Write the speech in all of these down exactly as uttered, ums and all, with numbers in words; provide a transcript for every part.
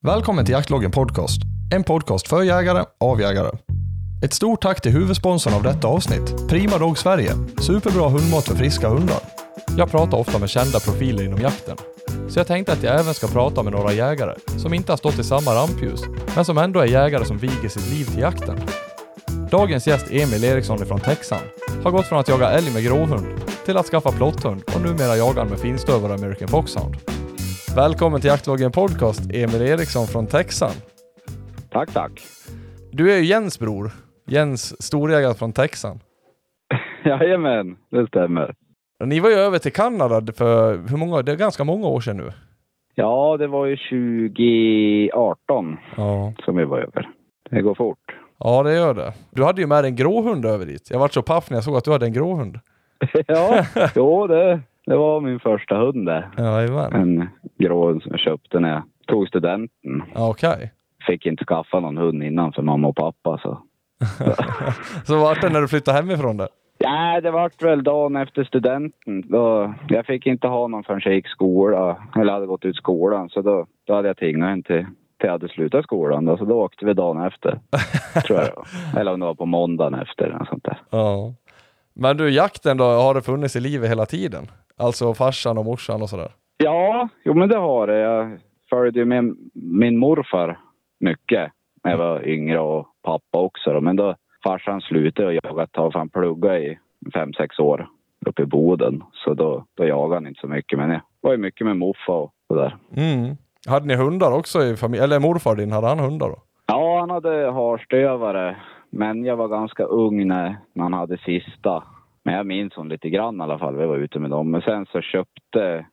Välkommen till Jaktloggen podcast. En podcast för jägare, av jägare. Ett stort tack till huvudsponsorn av detta avsnitt, Prima Dog Sverige. Superbra hundmat för friska hundar. Jag pratar ofta med kända profiler inom jakten. Så jag tänkte att jag även ska prata med några jägare som inte har stått i samma rampljus, men som ändå är jägare som viger sitt liv till jakten. Dagens gäst Emil Eriksson från Texan har gått från att jaga älg med gråhund till att skaffa plotthund och numera jagar med finstövare och American Foxhound. Välkommen till Jaktloggen podcast, Emil Eriksson från Texan. Tack, tack. Du är ju Jens bror. Jens, storjägare från Texan. Jajamän, det stämmer. Ni var ju över till Kanada för hur många, det är ganska många år sedan nu. Ja, det var ju tjugo arton Ja. som vi var över. Det går fort. Ja, det gör det. Du hade ju med en gråhund över dit. Jag var så paff när jag såg att du hade en gråhund. Ja, jo, det, det var min första hund där. Ja, en gråhund som jag köpte när jag tog studenten. Ja, okej. Okay. Fick inte skaffa någon hund innan för mamma och pappa. Så, så vart det när du flyttade hemifrån det? Ja, det var väl dagen efter studenten. Då, jag fick inte ha någon förrän jag gick skola. Eller hade gått ut skolan. Så då, då hade jag tingat en till, till jag hade slutat skolan. Då, så då åkte vi dagen efter. Tror jag. Eller om det var på måndagen efter. Eller sånt där. Ja. Men du, jakten då, har det funnits i livet hela tiden? Alltså farsan och morsan och sådär? Ja, jo men det har det. Jag följde ju med min morfar mycket när jag var yngre och pappa också. Då. Men då farsan slutade och jagade ett tag för han pluggade i fem sex år uppe i Boden. Så då, då jagade han inte så mycket. Men jag var ju mycket med morfar och sådär. Mm. Hade ni hundar också i familjen? Eller morfar din, hade han hundar då? Ja, han hade harstövare. Men jag var ganska ung när man hade sista. Men jag minns hon lite grann i alla fall. Vi var ute med dem. Men sen så köpte,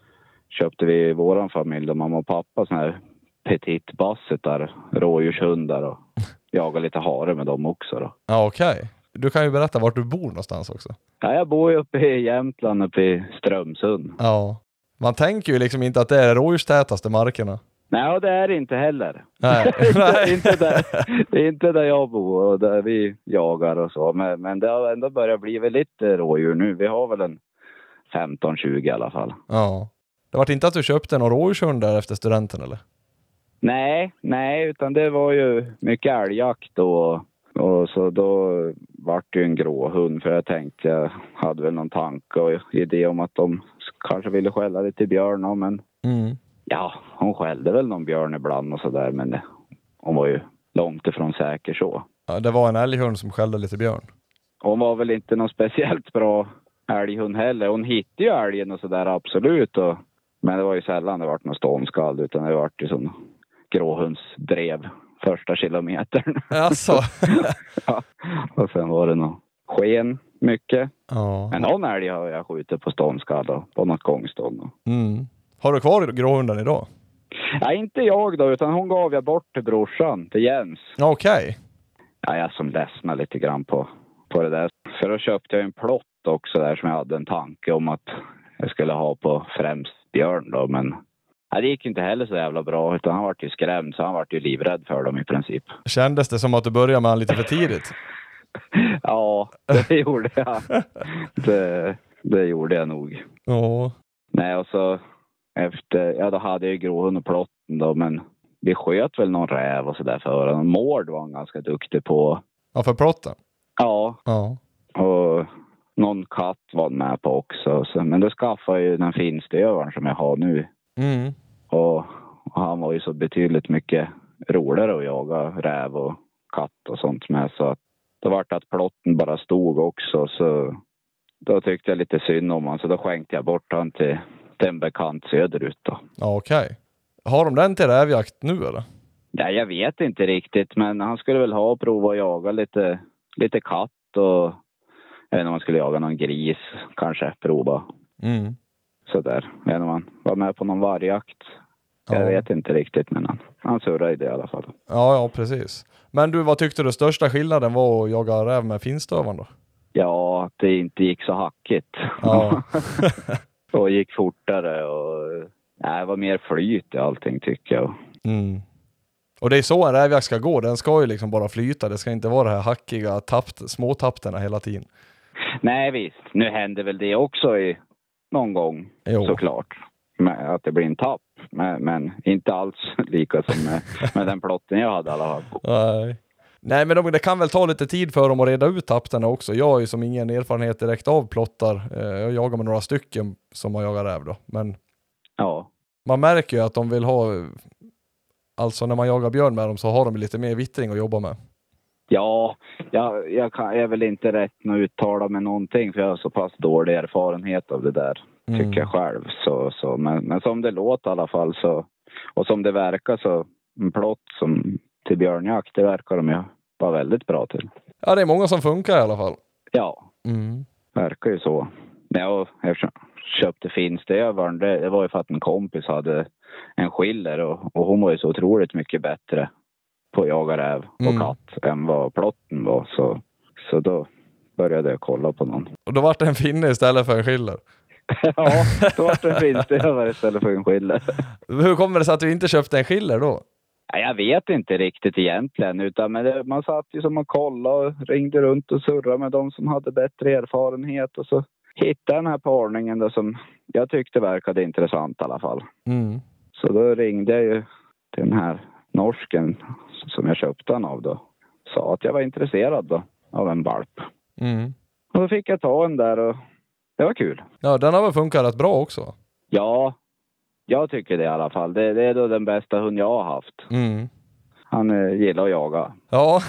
köpte vi i våran familj, då, mamma och pappa, såna här petit basset där, rådjurshundar och jaga lite hare med dem också då. Ja, okej. Okay. Du kan ju berätta vart du bor någonstans också. Ja, jag bor ju uppe i Jämtland, uppe i Strömsund. Ja. Man tänker ju liksom inte att det är rådjurstätaste markerna. Nej, det är det inte heller. Nej. inte, inte där, det är inte där jag bor och där vi jagar och så. Men, men det har ändå börjat bli väl lite rådjur nu. Vi har väl en femton tjugo i alla fall. Ja. Det var inte att du köpte någon rådjurshund där efter studenten eller? Nej, nej, utan det var ju mycket älgjakt då. Och så då var det ju en gråhund, för jag tänkte, jag hade väl någon tanke och idé om att de kanske ville skälla lite björn, men mm. ja, hon skällde väl någon björn ibland och sådär, men det, hon var ju långt ifrån säker så. Ja, det var en älghund som skällde lite björn. Hon var väl inte någon speciellt bra älghund heller. Hon hittade ju älgen och sådär, absolut. Och, men det var ju sällan det var någon ståndskall, utan det var ju sån gråhundsdrev första kilometern. Alltså. Ja, och sen var det nog sken mycket. Ja. Men någon älg har jag skjutit på ståndskall och på något gångstånd. Mm. Har du kvar gråhunden idag? Ja, inte jag då, utan hon gav jag bort till brorsan, till Jens. Okej. Okay. Ja, jag som ledsnar lite grann på, på det där. För då köpte jag en plott också där som jag hade en tanke om att jag skulle ha på främst björn då, men ja, det gick inte heller så jävla bra, utan han var ju skrämd, så han var ju livrädd för dem i princip. Kändes det som att du började med han lite för tidigt? Ja, det gjorde jag. Det, det gjorde jag nog. Ja. Nej, och så efter, ja då hade jag ju gråhund och plotten då, men vi sköt väl någon räv och sådär för honom. Mård var han ganska duktig på. Ja, för plotten? Ja. Ja. Och någon katt var han med på också. Så, men då skaffade jag ju den finstövaren som jag har nu. Mm. Och, och han var ju så betydligt mycket roligare att jaga räv och katt och sånt med. Så att det var att plotten bara stod också. Så då tyckte jag lite synd om han. Så då skänkte jag bort han till, till en bekant söderut då. Ja, okej. Okay. Har de den till rävjakt nu eller? Ja, jag vet inte riktigt. Men han skulle väl ha och prova att jaga lite, lite katt. Och jag vet inte om man skulle jaga någon gris. Kanske prova. Mm. Sådär. Jag vet inte om han var med på någon vargjakt. Jag ja. vet inte riktigt, men han, han surrade i det i alla fall. Ja, ja, precis. Men du, vad tyckte du största skillnaden var att jaga räv med finstövaren då? Ja, att det inte gick så hackigt. Ja. Och gick fortare och nej, det var mer flyt i allting tycker jag. Mm. Och det är så en rävjakt ska gå. Den ska ju liksom bara flyta. Det ska inte vara det här hackiga tapt, små tapterna hela tiden. Nej visst, nu händer väl det också i någon gång, jo. såklart. Med att det blir en tapp. Men, men inte alls lika som med, med den plotten jag hade i alla fall. Nej. Nej, men de, det kan väl ta lite tid för dem att reda ut tapterna också. Jag har ju som ingen erfarenhet direkt av plottar. Jag jagar med några stycken som har jagat räv då. Men ja. Man märker ju att de vill ha, alltså när man jagar björn med dem så har de lite mer vittring att jobba med. Ja, jag, jag kan, är väl inte rätt att uttala med någonting för jag har så pass dålig erfarenhet av det där, mm. tycker jag själv. Så, så, men, men som det låter i alla fall så, och som det verkar så, en plott som till björnjakt, det verkar de ju vara väldigt bra till. Ja, det är många som funkar i alla fall. Ja, mm. verkar ju så. Ja, jag köpte finstövaren, det, det var ju för att en kompis hade en skiller och, och hon var ju så otroligt mycket bättre på jaga räv och mm. katt än vad plotten var. Så, så då började jag kolla på någon. Och då var det en finne istället för en skiller? Ja, då var det en finstövare istället för en skiller. Hur kommer det sig att du inte köpte en skiller då? Ja, jag vet inte riktigt egentligen, utan men det, man satt ju som och kollade och ringde runt och surrade med de som hade bättre erfarenhet och så hittade den här parningen då som jag tyckte verkade intressant i alla fall. Mm. Så då ringde jag ju till den här norsken som jag köpte den av då. Sa att jag var intresserad då av en valp. Mm. Och då fick jag ta en där och det var kul. Ja, den har väl funkat rätt bra också? Ja, jag tycker det i alla fall. Det, det är då den bästa hund jag har haft. Mm. Han eh, gillar att jaga. Ja.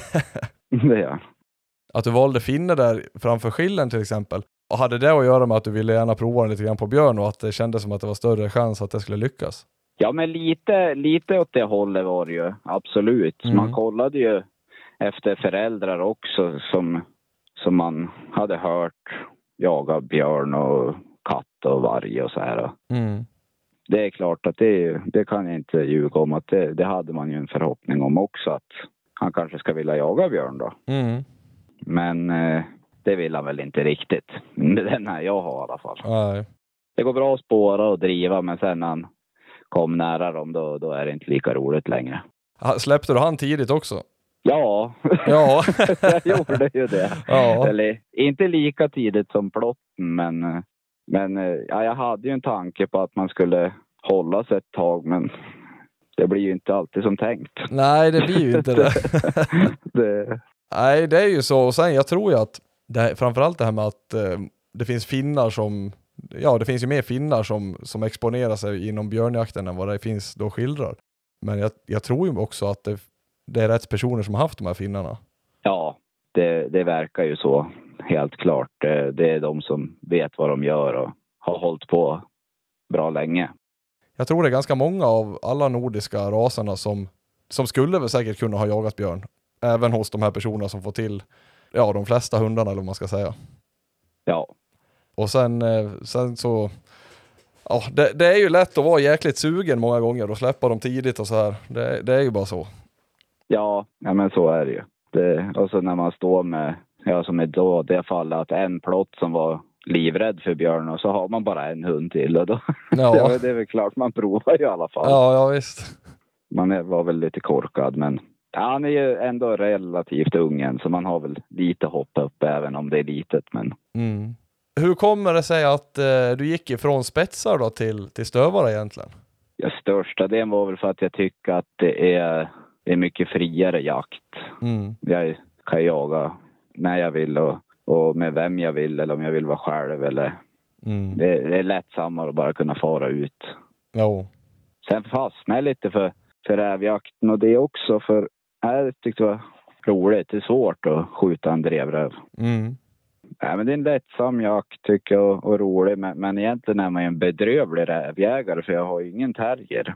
Det gör. Att du valde finne där framför skillen till exempel. Och hade det att göra med att du ville gärna prova den lite grann på björn och att det kändes som att det var större chans att det skulle lyckas? Ja, men lite, lite åt det hållet var det ju. Absolut. Mm. Man kollade ju efter föräldrar också som, som man hade hört jaga björn och katt och varg och så här. Mm. Det är klart att det, det kan jag inte ljuga om att det, det hade man ju en förhoppning om också att han kanske ska vilja jaga björn då. Mm. Men eh, det vill han väl inte riktigt. Det är den här jag har i alla fall. Nej. Det går bra att spåra och driva men sen när han kom nära dem då, då är det inte lika roligt längre. Släppte du han tidigt också? Ja, ja. Jag gjorde ju det. Ja. Eller, inte lika tidigt som plotten men, men ja, jag hade ju en tanke på att man skulle hålla sig ett tag men det blir ju inte alltid som tänkt. Nej, det blir ju inte det. det. Nej, det är ju så. Och sen jag tror ju att det, framförallt det här med att eh, det finns finnar som, ja det finns ju mer finnar som, som exponerar sig inom björnjakten än vad det finns då skildrar. Men jag, jag tror ju också att det, det är rätt personer som har haft de här finnarna. Ja, det, det verkar ju så. Helt klart. Det, det är de som vet vad de gör och har hållit på bra länge. Jag tror det är ganska många av alla nordiska raserna som, som skulle väl säkert kunna ha jagat björn. Även hos de här personerna som får till ja, de flesta hundarna eller vad man ska säga. Ja. Och sen, sen så ja, det, det är ju lätt att vara jäkligt sugen många gånger och släppa dem tidigt och så här. Det, det är ju bara så. Ja, ja men så är det ju. Det, och så när man står med, ja som i då, det fallet att en plott som var livrädd för björn och så har man bara en hund till och då, ja. det, det är väl klart man provar ju i alla fall. Ja, ja visst. Man är, var väl lite korkad men ja, han är ju ändå relativt ungen så man har väl lite hopp upp även om det är litet. Men... Mm. Hur kommer det sig att eh, du gick ifrån spetsar då till, till stövare egentligen? Ja, största delen var väl för att jag tycker att det är, det är mycket friare jakt. Mm. Jag kan jaga när jag vill och, och med vem jag vill eller om jag vill vara själv. Eller... Mm. Det, det är lättsammare att bara kunna fara ut. Jo. Sen fastnar jag lite för, för rävjakten och det också för jag tyckte det var roligt. Det är svårt att skjuta en drevräv. Mm. Ja, men det är en lättsam jakt tycker jag och, och rolig. Men, men egentligen är man ju en bedrövlig rävjägare för jag har ju ingen terrier.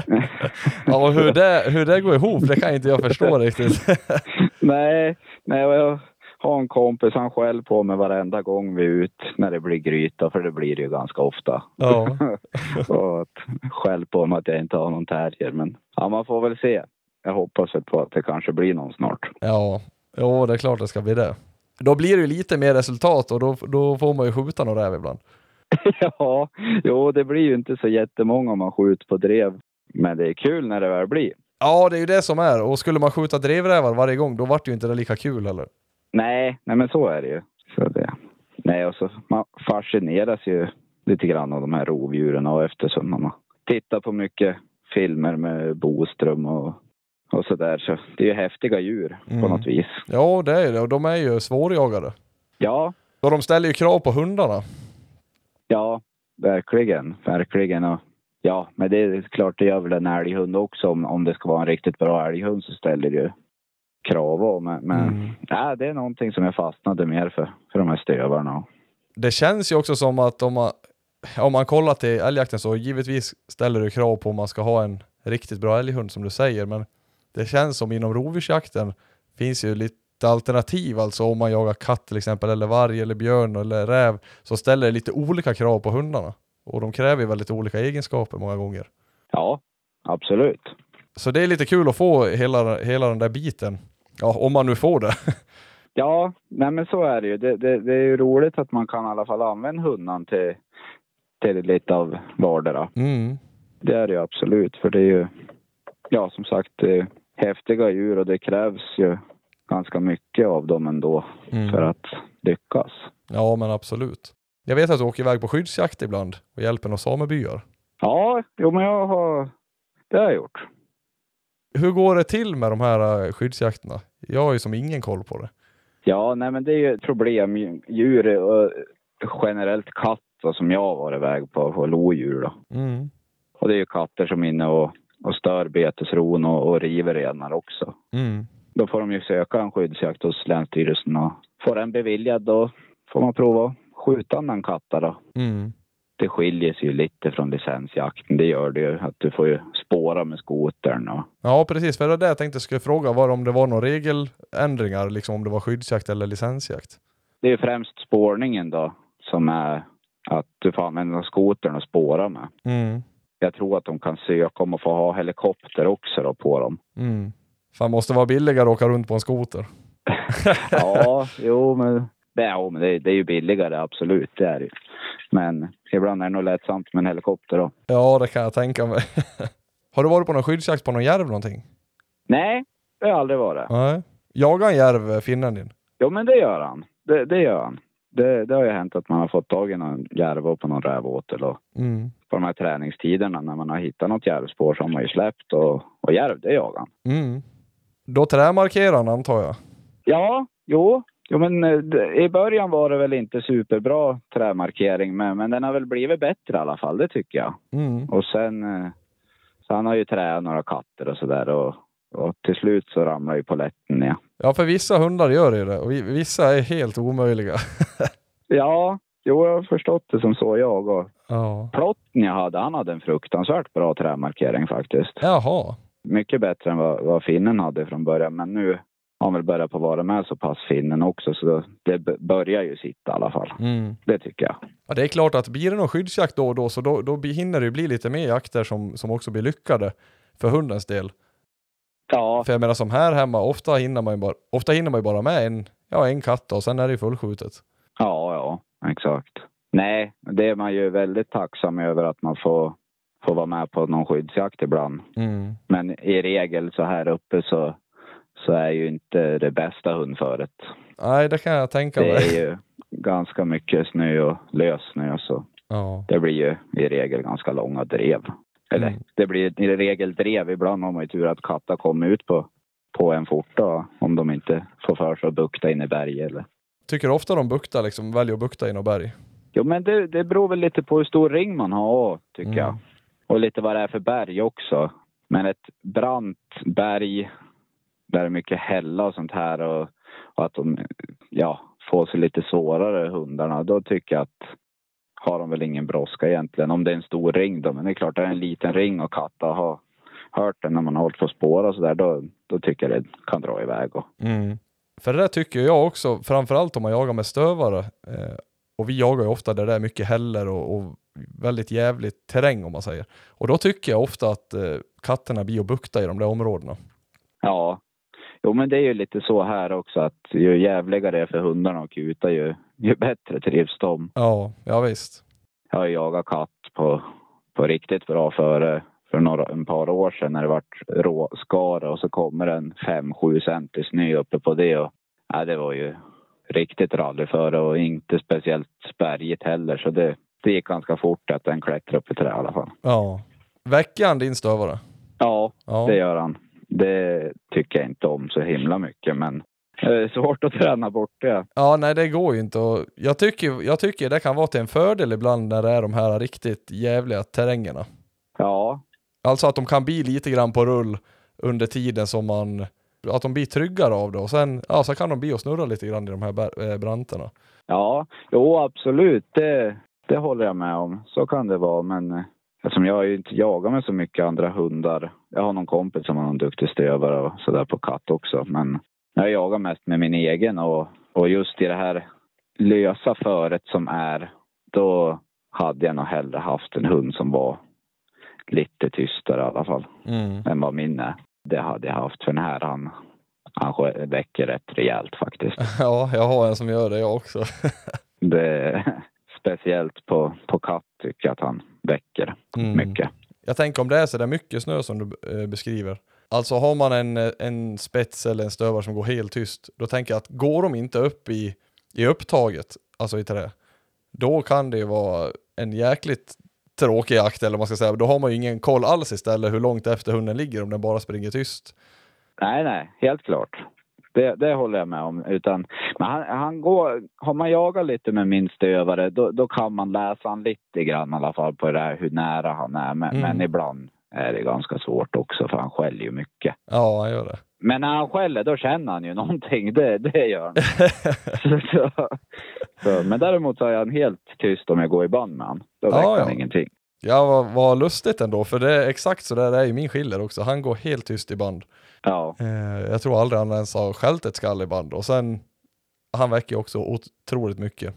Ja, och hur det, hur det går ihop det kan inte jag förstå riktigt. nej, nej, jag har en kompis han själv på mig varenda gång vi är ut när det blir gryta. För det blir det ju ganska ofta. Ja. Och att själv på mig att jag inte har någon terrier. Men ja, man får väl se. Jag hoppas på att det kanske blir någon snart. Ja, jo, det är klart det ska bli det. Då blir det ju lite mer resultat och då, då får man ju skjuta några räv ibland. Ja, jo, det blir ju inte så jättemånga om man skjuter på drev. Men det är kul när det väl blir. Ja, det är ju det som är. Och skulle man skjuta drevrävar varje gång, då vart det ju inte det lika kul heller. Nej, nej men så är det ju. Så det. Nej, och så man fascineras ju lite grann av de här rovdjuren och eftersom man tittat på mycket filmer med Boström och, och sådär. Så det är ju häftiga djur mm. på något vis. Ja, det är det. Och de är ju svårjagade. Ja. Och de ställer ju krav på hundarna. Ja, verkligen. Verkligen. Och ja, men det är klart det gör väl en älghund också. Om, om det ska vara en riktigt bra älghund så ställer det ju krav om. Men, men mm. ja, det är någonting som jag fastnade mer för, för de här stövarna. Det känns ju också som att om man, om man kollar till älgjakten så givetvis ställer det krav på om man ska ha en riktigt bra älghund som du säger. Men det känns som inom rovdjursjakten finns ju lite alternativ. Alltså om man jagar katt till exempel eller varg eller björn eller räv så ställer det lite olika krav på hundarna. Och de kräver ju väldigt olika egenskaper många gånger. Ja, absolut. Så det är lite kul att få hela, hela den där biten. Ja, om man nu får det. Ja, nej men så är det ju. Det, det, det är ju roligt att man kan i alla fall använda hundan till, till lite av vardera. Mm. Det är det ju absolut. För det är ju, ja som sagt, det är häftiga djur och det krävs ju ganska mycket av dem ändå mm. för att lyckas. Ja, men absolut. Jag vet att du åker iväg på skyddsjakt ibland och hjälper några samebyar. Ja, jo men jag har, det har jag gjort. Hur går det till med de här skyddsjakterna? Jag har ju som ingen koll på det. Ja, nej men det är ju ett problem. Djur och generellt katter som jag har varit iväg på, på lodjur då. Mm. Och det är ju katter som är inne och, och stör betesron och, och river renar också. Mm. Då får de ju söka en skyddsjakt hos Länsstyrelsen och får den beviljad då får man prova att skjuta en katt då. Mm. Det skiljer sig ju lite från licensjakten. Det gör det ju att du får ju spåra med skotern. Och... Ja, precis. För det där jag tänkte skulle fråga var om det var några regeländringar, liksom om det var skyddsjakt eller licensjakt. Det är ju främst spårningen då som är att du får använda skotern och spåra med. Mm. Jag tror att de kan söka om att få ha helikopter också då på dem. Mm. Fan, måste vara billigare att åka runt på en skoter. Ja, jo men... Ja, men det, det är ju billigare, absolut, det är det. Men ibland är det nog lättsamt med en helikopter då. Ja, det kan jag tänka mig. Har du varit på någon skyddsjakt på någon järv någonting? Nej, det har jag aldrig varit. Nej. Jagar en järv, finnen din? Jo, men det gör han. Det, det gör han. Det, det har ju hänt att man har fått tag i någon järv på någon rävåtel. Och mm. på de här träningstiderna när man har hittat något järvspår som man ju släppt. Och, och järv, det jagar han. Mm. Då trämarkerar han, antar jag? Ja, jo. Jo, men i början var det väl inte superbra trämarkering, men, men den har väl blivit bättre i alla fall, det tycker jag. Mm. Och sen, så han har ju tränat några katter och sådär och, och till slut så ramlar ju poletten, ja. Ja, för vissa hundar gör det och vissa är helt omöjliga. Ja, jo jag har förstått det som så jag och ja. Plotten jag hade, han hade en fruktansvärt bra trämarkering faktiskt. Jaha. Mycket bättre än vad, vad finnen hade från början, men nu han vill börja på vara med så pass finnen också. Så det börjar ju sitta i alla fall. Mm. Det tycker jag. Ja, det är klart att blir det någon skyddsjakt då och då så då, då hinner det ju bli lite mer jakter som, som också blir lyckade för hundens del. Ja. För jag menar som här hemma, ofta hinner man ju bara, ofta hinner man ju bara med en, ja, en katt och sen är det ju fullskjutet. Ja, ja, exakt. Nej, det är man ju väldigt tacksam över att man får, får vara med på någon skyddsjakt ibland. Mm. Men i regel så här uppe så så är ju inte det bästa hundföret. Nej, det kan jag tänka mig. Det är ju ganska mycket snö och lös snö så ja. Det blir ju i regel ganska långa drev. Eller mm. det blir i regel drev. Ibland har man ju tur att katter kommer ut på, på en fort då, om de inte får för sig att bukta in i berg. Eller. Tycker du ofta de buktar, liksom väljer att bukta in i berg? Jo, men det, det beror väl lite på hur stor ring man har, tycker mm. jag. Och lite vad det är för berg också. Men ett brant berg där det är mycket hälla och sånt här och, och att de ja, får sig lite svårare hundarna, då tycker jag att har de väl ingen brådska egentligen. Om det är en stor ring då, men det är klart det är en liten ring och katta har hört den när man har hållit på spåra och sådär, då, då tycker jag det kan dra iväg. Och. Mm. För det där tycker jag också, framförallt om man jagar med stövare, eh, och vi jagar ju ofta där det är mycket häller och, och väldigt jävligt terräng om man säger. Och då tycker jag ofta att eh, katterna blir och bukta i de där områdena. Ja. Jo, men det är ju lite så här också att ju jävligare det är för hundarna och kuta ju, ju bättre trivs de. Ja, ja visst. Jag har jagat katt på, på riktigt bra för, för några, en par år sedan när det vart råskara och så kommer en fem sju centi snö uppe på det. Och, ja, det var ju riktigt rally för och inte speciellt bergigt heller så det, det gick ganska fort att den klättrade upp i trä i alla fall. Ja. Väcker han din stövare? Ja, Ja, det gör han. Det tycker jag inte om så himla mycket, men det är svårt att träna bort det. Ja, nej det går ju inte. Och jag, tycker, jag tycker det kan vara till en fördel ibland när det är de här riktigt jävliga terrängerna. Ja, Alltså att de kan bli lite grann på rull under tiden som man... Att de blir tryggare av det. Och sen ja, så kan de bli och snurra lite grann i de här bär, äh, branterna. ja, jo absolut. Det, det håller jag med om. Så kan det vara, men eftersom jag har ju inte jagat med så mycket andra hundar. Jag har någon kompis som har en duktig stövare och sådär på katt också. Men jag jagar mest med min egen och, och just i det här lösa föret som är, då hade jag nog hellre haft en hund som var lite tystare i alla fall. Mm. Än vad min är. Det hade jag haft, för den här han, han väcker rätt rejält faktiskt. Ja, jag har en som gör det jag också. Det är speciellt på, på katt tycker jag att han väcker Mm. mycket. Jag tänker om det är så där mycket snö som du eh, beskriver. Alltså har man en, en spets eller en stövare som går helt tyst, då tänker jag att går de inte upp i, i upptaget, alltså i trä, då kan det ju vara en jäkligt tråkig jakt, eller man ska säga. Då har man ju ingen koll alls istället hur långt efter hunden ligger om den bara springer tyst. Nej, nej, helt klart. Det, det håller jag med om. Utan, men han, han går, har man jagat lite med min stövare, då, då kan man läsa han lite grann i alla fall på det där, hur nära han är. Men, Mm. men ibland är det ganska svårt också, för han skäller ju mycket. Ja, han gör det. Men när han skäller, då känner han ju någonting. Det, det gör han. så, så, så, men däremot så är han helt tyst om jag går i band med han. Då Ja, väcker han ja. ingenting. Ja, vad, vad lustigt ändå, för det är exakt så där är ju min skiller också. Han går helt tyst i band. Ja, Eh, jag tror aldrig han ens har skällt ett skall i band. Och sen, han väcker också otroligt mycket.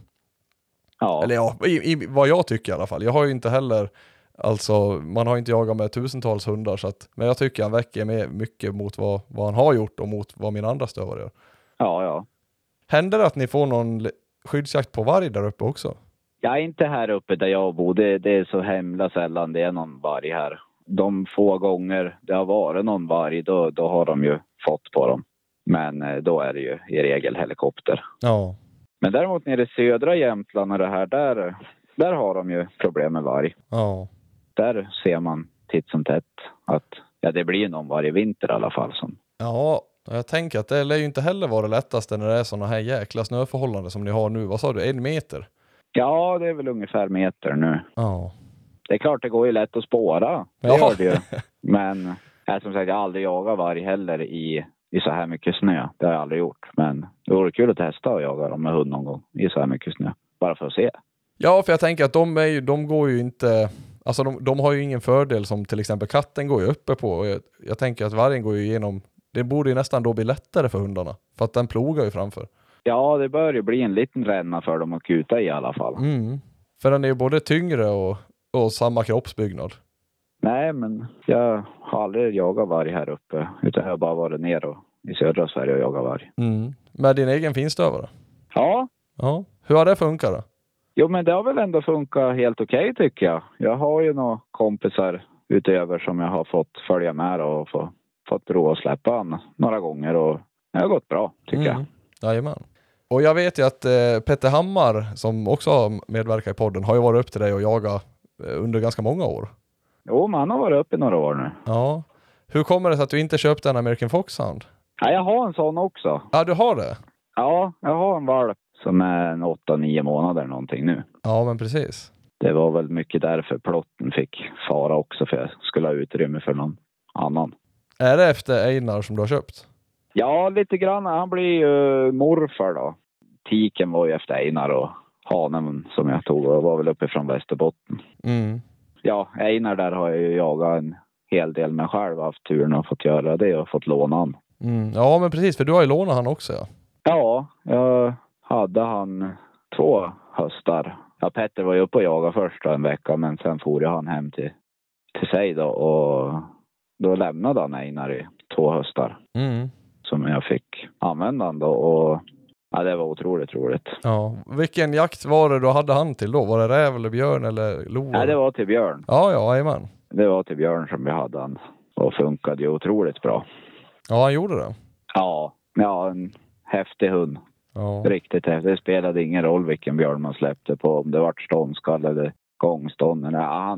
ja. Eller ja, i, i, vad jag tycker i alla fall. Jag har ju inte heller, alltså man har inte jagat med tusentals hundar. Så att, men jag tycker han väcker med mycket mot vad, vad han har gjort och mot vad min andra stövare gör. ja, ja. Händer det att ni får någon le- skyddsjakt på varg där uppe också? Jag är inte här uppe där jag bor. Det, det är så hemla sällan det är någon varg här. De få gånger det har varit någon varg, då, då har de ju fått på dem. Men eh, då är det ju i regel helikopter. Ja. Men däremot nere i södra Jämtland och det här, där, där har de ju problem med varg. Ja. Där ser man titt som tätt att ja, det blir någon varje vinter i alla fall. Som... Ja, jag tänker att det lär ju inte heller vara det lättaste när det är sådana här jäkla snöförhållanden som ni har nu. Vad sa du, en meter? Ja, det är väl ungefär meter nu. Ja. Det är klart det går ju lätt att spåra. Det Ja. gör det ju. Men jag, som sagt, jag har aldrig jagat varg heller i, i så här mycket snö. Det har jag aldrig gjort. Men det vore kul att testa att jaga dem med hund någon gång i så här mycket snö. Bara för att se. Ja, för jag tänker att de, är ju, de går ju inte... Alltså de, de har ju ingen fördel som till exempel katten går ju uppe på. Och jag, jag tänker att vargen går ju igenom... Det borde ju nästan då bli lättare för hundarna. För att den plogar ju framför. Ja, det bör ju bli en liten ränna för dem att kuta i alla fall. Mm. För den är ju både tyngre och, och samma kroppsbyggnad. Nej, men jag har aldrig jagat varg här uppe. Utan jag har bara varit ner och, i södra Sverige och jagat varg. Mm. Med din egen finstövare? Ja. Ja. Hur har det funkat då? Jo, men det har väl ändå funkat helt okej okay, tycker jag. Jag har ju några kompisar utöver som jag har fått följa med och få, fått prova att släppa han några gånger. Och det har gått bra, tycker Mm. jag. Jajamän. Och jag vet ju att eh, Petter Hammar, som också har medverkat i podden, har ju varit upp till dig och jagat eh, under ganska många år. Jo, man har varit uppe i några år nu. Ja. Hur kommer det sig att du inte köpte en American Foxhound? Ja, jag har en sån också. Ja, du har det? Ja, jag har en valp som är en åtta nio månader någonting nu. Ja, men precis. Det var väl mycket därför plotten fick fara också, för jag skulle ha utrymme för någon annan. Är det efter Einar som du har köpt? Ja, lite grann. Han blir ju morfar då. Tiken var ju efter Einar och hanen som jag tog och var väl uppe från Västerbotten. Mm. Ja, Einar där har jag ju jagat en hel del med själv, haft turen och fått göra det och fått låna han. Mm. Ja, men precis, för du har ju lånat han också, ja. Ja, jag hade han två höstar. Ja, Petter var ju uppe och jagade först en vecka, men sen for jag han hem till, till sig då, och då lämnade han Einar i två höstar. Mm. Som jag fick använda han då, och ja, det var otroligt roligt. Ja. Vilken jakt var det du hade han till då? Var det räv eller björn eller lo? Ja, det var till björn. Ja, ja, jajamän. Det var till björn som vi hade han. Och funkade ju otroligt bra. Ja, han gjorde det. Ja, ja, en häftig hund. Ja. Riktigt häftig. Det spelade ingen roll vilken björn man släppte på. Om det var ståndskall eller gångstånd. Ja, han,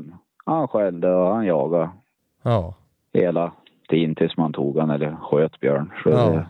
han skällde och han jagade. Ja. Hela tiden tills man tog han eller sköt björn. Så Ja. det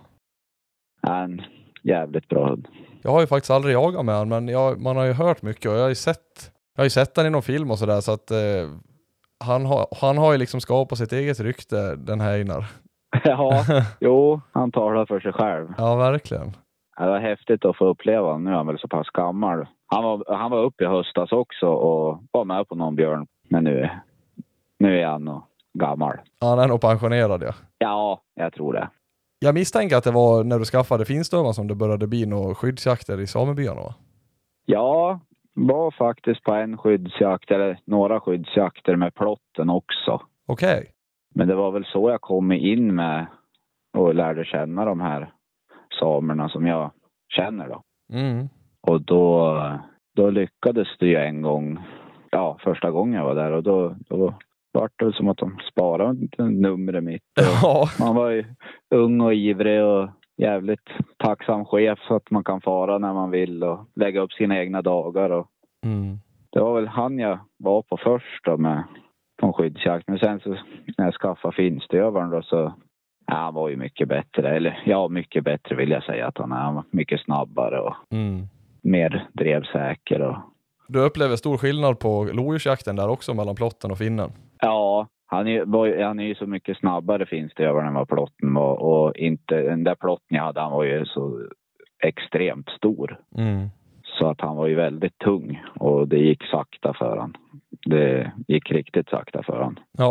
är en jävligt bra hund. Jag har ju faktiskt aldrig jagat med han, men jag, man har ju hört mycket och jag har ju sett, jag har ju sett den i någon film och sådär, så att eh, han, har, han har ju liksom skapat sitt eget rykte, den här Einar. Ja, jo, han talar för sig själv. Ja, verkligen. Det var häftigt att få uppleva honom. Nu är han väl så pass gammal. Han var, han var uppe i höstas också och var med på någon björn. Men nu, nu är han nog gammal. Han är nog pensionerad, ja. Ja, jag tror det. Jag misstänker att det var när du skaffade finstövan som det började bli några skyddsjakter i samebyarna, va? Ja, var faktiskt på en skyddsjakt eller några skyddsjakter med plotten också. Okej. Okay. Men det var väl så jag kom in med och lärde känna de här samerna som jag känner då. Mm. Och då, då lyckades det ju en gång, ja första gången jag var där och då, då var det som att de sparade numret mitt. Ja. Man var ju ung och ivrig och jävligt tacksam chef så att man kan fara när man vill och lägga upp sina egna dagar. Och mm. Det var väl han jag var på först då med på skyddsjakt. Men sen så när jag skaffade finstövaren då så ja, han var ju mycket bättre. Eller ja, mycket bättre vill jag säga att han är. Han var mycket snabbare och mm. mer drevsäker. Och... Du upplever stor skillnad på lodjursjakten där också mellan plotten och finnen? Ja, han är, han är ju så mycket snabbare finstövaren än vad plotten var. Och inte, den där plotten jag hade, han var ju så extremt stor. Mm. Så att han var ju väldigt tung och det gick sakta för han. Det gick riktigt sakta för han. Ja.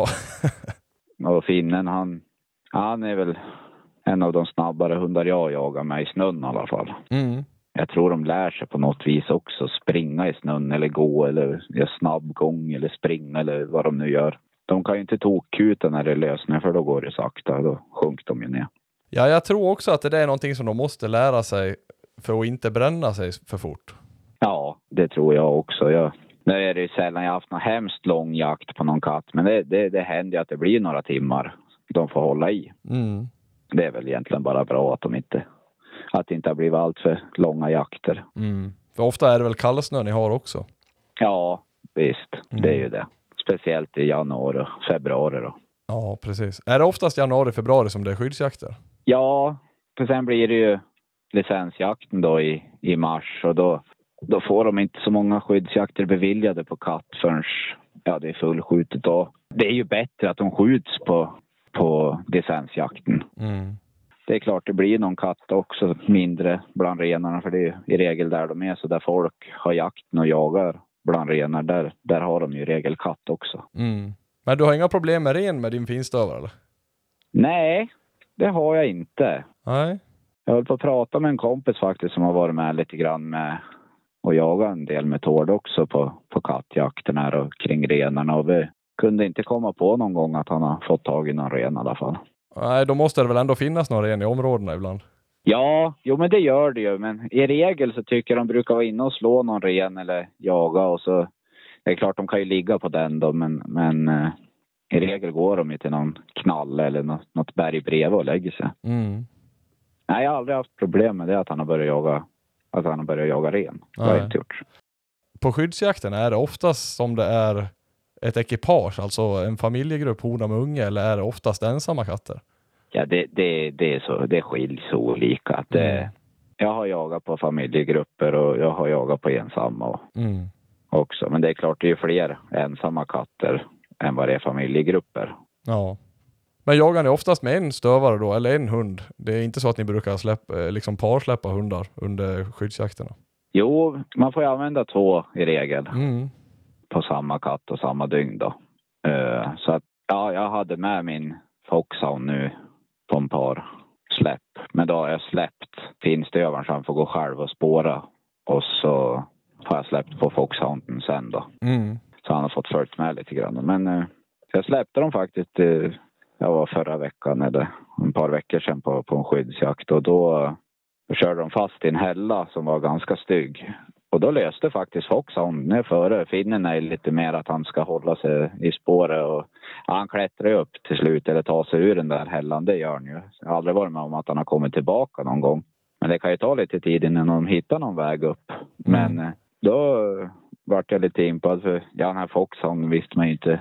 Och finnen, han, han är väl en av de snabbare hundar jag jagar med i snön i alla fall. Mm. Jag tror de lär sig på något vis också springa i snön eller gå eller göra snabb gång eller springa eller vad de nu gör. De kan ju inte tokkuta när det är lösning för då går det sakta, då sjunker de ju ner. Ja, jag tror också att det är någonting som de måste lära sig för att inte bränna sig för fort. Ja, det tror jag också. Jag, nu är det ju sällan jag har haft någon hemskt lång jakt på någon katt. Men det, det, det händer ju att det blir några timmar de får hålla i. Mm. Det är väl egentligen bara bra att de inte, att det inte har blivit allt för långa jakter. Mm. För ofta är det väl kallsnö ni har också? Ja, visst. Mm. Det är ju det. Speciellt i januari och februari då. Ja, precis. Är det oftast januari, februari som det är skyddsjakter? Ja, för sen blir det ju licensjakten då i, i mars. Och då, då får de inte så många skyddsjakter beviljade på katt förrän ja, det är fullskjutet då. Det är ju bättre att de skjuts på, på licensjakten. Mm. Det är klart det blir någon katt också mindre bland renarna för det är i regel där de är. Så där folk har jakten och jagar bland renar, där, där har de ju i regel katt också. Mm. Men du har inga problem med ren med din finstövare eller? Nej, det har jag inte. Nej. Jag höll på att prata med en kompis faktiskt som har varit med lite grann med och jagat en del metod också på, på kattjakten här och kring renarna. Och vi kunde inte komma på någon gång att han har fått tag i någon ren i alla fall. Nej, då måste det väl ändå finnas någon ren i områdena ibland. Ja, jo men det gör det ju. Men i regel så tycker jag de brukar vara inne och slå någon ren eller jaga. Och så det är klart de kan ju ligga på den då. Men, men eh, i regel går de ju till någon knall eller något, något berg bredvid och lägger sig. Mm. Nej, jag har aldrig haft problem med det att han har börjat jaga, att han har börjat jaga ren. Det har jag inte gjort. På skyddsjakten är det oftast som det är ett ekipage, alltså en familjegrupp, hona med unge, eller är det oftast ensamma katter? Ja, det, det, det är så, det skiljs så olika. Att det, Mm. Jag har jagat på familjegrupper och jag har jagat på ensamma Mm. också. Men det är klart, det är fler ensamma katter än vad det är familjegrupper. Ja. Men jagar ni oftast med en stövare då, eller en hund? Det är inte så att ni brukar släppa, liksom parsläppa hundar under skyddsjakterna? Jo, man får ju använda två i regel Mm. på samma katt och samma dygn då. Uh, så att, ja, jag hade med min Foxhound nu på en par släpp. Men då har jag släppt finstövaren så han får gå själv och spåra. Och så har jag släppt på Foxhounden sen då. Mm. Så han har fått följt med lite grann. Men uh, jag släppte dem faktiskt, uh, jag var förra veckan eller en par veckor sedan på, på en skyddsjakt. Och då, uh, då körde de fast i en hälla som var ganska stygg. Och då löste faktiskt Foxhound ner före. Finnen är lite mer att han ska hålla sig i spåret. Och ja, han klättrar upp till slut eller tar sig ur den där hällan. Det gör han ju. Jag har aldrig varit med om att han har kommit tillbaka någon gång. Men det kan ju ta lite tid innan de hittar någon väg upp. Men mm. då vart jag lite impad. För ja, den här Foxhound visste man ju inte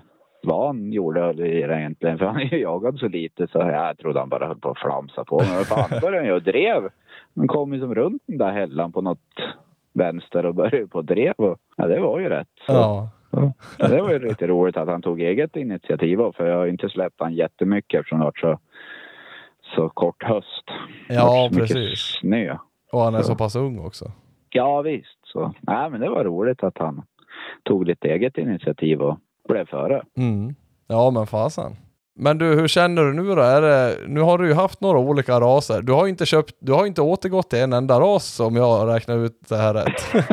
vad han gjorde i det egentligen. För han är ju jagad så lite så jag trodde han bara höll på att flamsa på. Men fan började jag drev. Han kom ju som runt den där hällan på något vänster och började på drev. Och, ja, det var ju rätt. Så. Ja. Ja, det var ju lite roligt att han tog eget initiativ. För jag har inte släppt han jättemycket eftersom det var så, så kort höst. Ja, så precis. Snö. Och han är så. så pass ung också. Ja, visst. Så, nej, men det var roligt att han tog lite eget initiativ och blev före. Mm. Ja, men fasen. Men du, hur känner du nu då? Är det, nu har du ju haft några olika raser. Du har inte köpt, du har inte återgått till en enda ras om jag räknar ut det här rätt.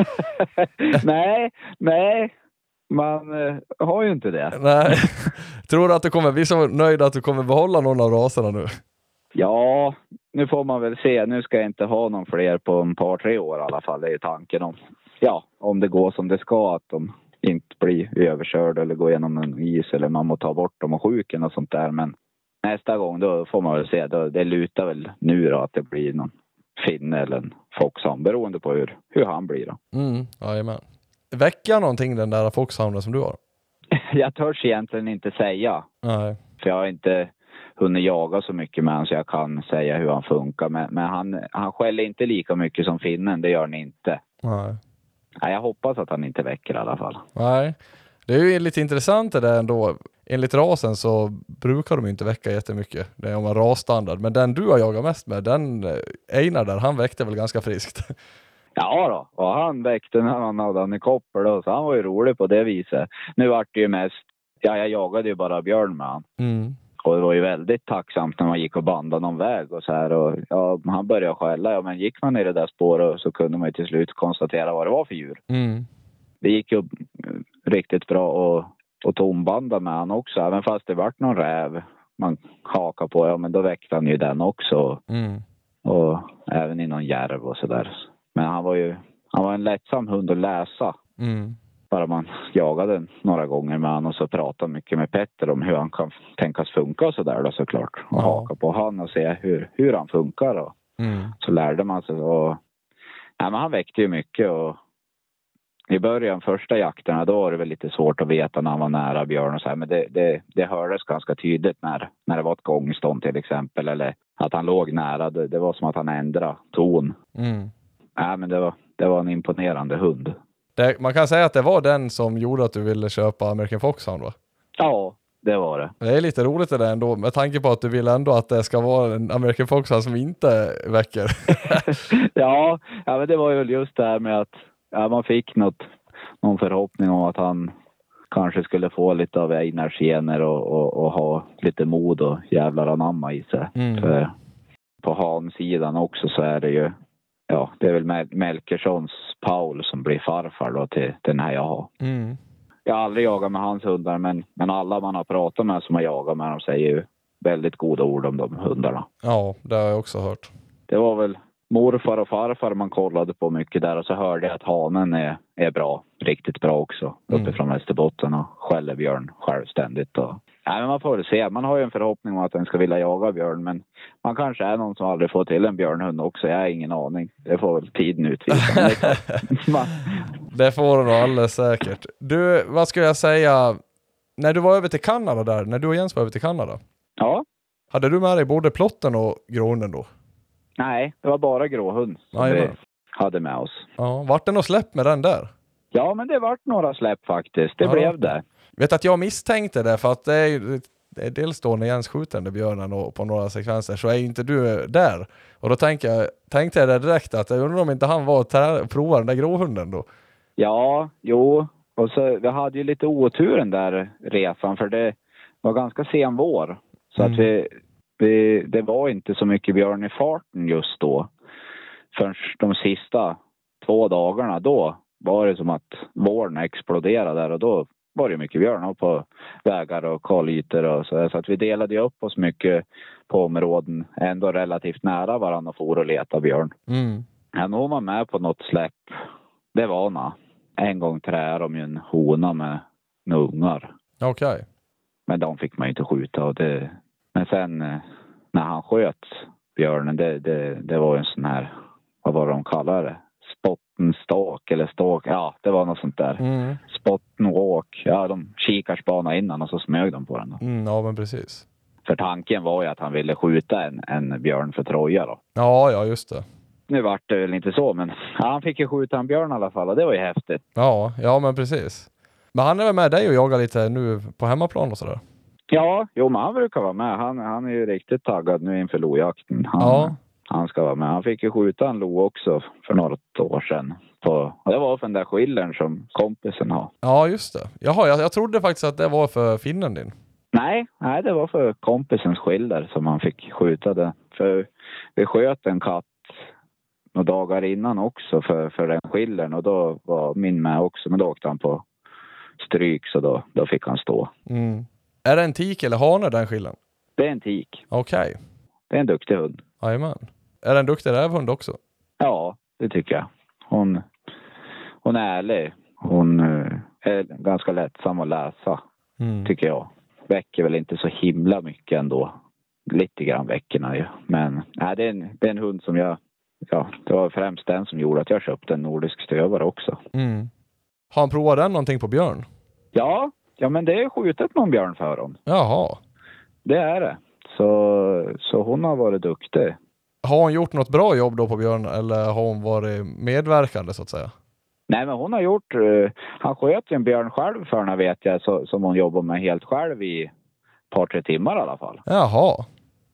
nej, nej. Man eh, har ju inte det. Nej. Tror du att du kommer bli så nöjd att du kommer behålla någon av raserna nu? Ja, nu får man väl se. Nu ska jag inte ha någon fler på en par, tre år i alla fall. Det är tanken om, ja, om det går som det ska. Att de inte blir överkörda eller går igenom en is. Eller man må ta bort dem och sjuken och sånt där. Men nästa gång då får man väl se. Då, det lutar väl nu då att det blir någon finne eller en foxhound. Beroende på hur, hur han blir då. Mm, jajamän. Väcker någonting den där foxhounden som du har? Jag törs egentligen inte säga. Nej. För jag har inte hunnit jaga så mycket med honom så jag kan säga hur han funkar. Men, men han, han skäller inte lika mycket som finnen, det gör han inte. Nej. Nej, jag hoppas att han inte väcker i alla fall. Nej, det är ju lite intressant det där ändå. Enligt rasen så brukar de ju inte väcka jättemycket. Det är om en rasstandard. Men den du har jagat mest med, den Einar där, han väckte väl ganska friskt. Ja då, och han väckte när han hade han i koppel då, så han var ju rolig på det viset. Nu var det ju mest, ja jag jagade ju bara björn med han. Mm. Och det var ju väldigt tacksamt när man gick och bandade någon väg och så här. Och ja, han började skälla, ja men gick man i det där spåret så kunde man ju till slut konstatera vad det var för djur. Mm. Det gick ju riktigt bra och, och tombanda med han också, även fast det vart någon räv man hakar på, ja men då väckte han ju den också. Mm. Och även i någon järv och sådär. Men han var ju han var en lättsam hund att läsa. Mm. Bara man jagade några gånger med han och så pratade mycket med Petter om hur han kan tänkas funka och sådär då såklart. Och ja. haka på han och se hur, hur han funkar då. Mm. Så lärde man sig och ja, men han väckte ju mycket och i början, första jakterna, då var det väl lite svårt att veta när han var nära björn och så här. Men det, det, det hördes ganska tydligt när, när det var ett gångstånd till exempel. Eller att han låg nära. Det, det var som att han ändrade ton. Mm. Ja, men det var, det var en imponerande hund. Det, man kan säga att det var den som gjorde att du ville köpa American Foxhound, va? Ja, det var det. Det är lite roligt det där ändå, med tanke på att du vill ändå att det ska vara en American Foxhound som inte väcker. ja, ja, men det var ju just det här med att ja, man fick något, någon förhoppning om att han kanske skulle få lite av Einars gener och, och, och ha lite mod och jävlar anamma i sig. Mm. För på hansidan också så är det ju, ja, det är väl Mel- Melkerssons Paul som blir farfar då till den här jag har. Mm. Jag har aldrig jagat med hans hundar, men, men alla man har pratat med som har jagat med dem säger ju väldigt goda ord om de hundarna. Ja, det har jag också hört. Det var väl morfar och farfar man kollade på mycket där och så hörde jag att hanen är, är bra, riktigt bra också, Mm. uppifrån Västerbotten och skäller björn självständigt. Och, nej, men man får väl se, man har ju en förhoppning om att den ska vilja jaga björn, men man kanske är någon som aldrig får till en björnhund också, jag har ingen aning. Det får väl tiden utvisa. Men det, är klart. Man, Det får du nog alldeles säkert. Du, vad skulle jag säga, när du var över till Kanada där, när du och Jens var över till Kanada, ja, hade du med dig både plotten och gråhunden då? nej, det var bara gråhund som Aj, vi ja. hade med oss. Ja, vart det något släpp med den där? Ja, men det vart några släpp faktiskt. Det Ja. blev det. Vet att jag misstänkte det, för att det är ju det är dels då när Jens skjuter den där björnen och på några sekvenser så är ju inte du där. Och då tänkte jag, tänkte jag det direkt att jag undrar om inte han var och provade den där gråhunden då. Ja, jo. Och så vi hade ju lite otur den där resan för det var ganska sen vår. Så Mm. att vi, vi, det var inte så mycket björn i farten just då. Förrän de sista två dagarna då var det som att våren exploderade där och då var det mycket björn på vägar och kalytor och så. Så att vi delade upp oss mycket på områden ändå relativt nära varandra och for och leta björn. Mm. Ja, nu var man med på något släpp. Det var na. En gång trär de ju en hona med, med ungar. Okej. Okay. Men de fick man ju inte skjuta. Och det, men sen när han sköt björnen, det, det, det var en sån här, vad var det de kallade det? Spot spottenstak eller stak. Ja, det var något sånt där. Mm. Spottenwalk. Ja, de kikarspanade innan och så smög de på den då. Mm, ja, men precis. För tanken var ju att han ville skjuta en, en björn för Troja då. Ja, ja, just det. Nu vart det väl inte så, men ja, han fick ju skjuta en björn i alla fall och det var ju häftigt. Ja, ja, men precis. Men han är väl med dig och jagar lite nu på hemmaplan och sådär? Ja, jo, men han brukar vara med. Han, han är ju riktigt taggad nu inför lojakten. Han, Ja. han ska vara med. Han fick ju skjuta en lo också för några år sedan. På, och det var för den där skillern som kompisen har. Ja, just det. Jaha, jag, jag trodde faktiskt att det var för finnen din. Nej, nej, det var för kompisens skilder som han fick skjuta det. För vi sköt en katt några dagar innan också för, för den skillern. Och då var min med också. Men då åkte han på stryk så då, då fick han stå. Mm. Är det en tik eller hane den skillen? Det är en tik. Okej. Okay. Det är en duktig hund. Jajamän. Är det en duktig rävhund också? Ja, det tycker jag. Hon, hon är ärlig. Hon är ganska lättsam att läsa, mm. tycker jag. Väcker väl inte så himla mycket ändå. Lite grann väckerna ju. Men nej, det, är en, det är en hund som jag... Ja, det var främst den som gjorde att jag köpte en nordisk stövare också. Mm. Har han provat den någonting på björn? Ja, ja men det är skjutet någon björn för hon. Jaha. Det är det. Så, så hon har varit duktig. Har hon gjort något bra jobb då på björn eller har hon varit medverkande så att säga? Nej, men hon har gjort... Uh, han sköt ju en björn själv för henne vet jag, så, som hon jobbar med helt själv i ett par, tre timmar i alla fall. Jaha.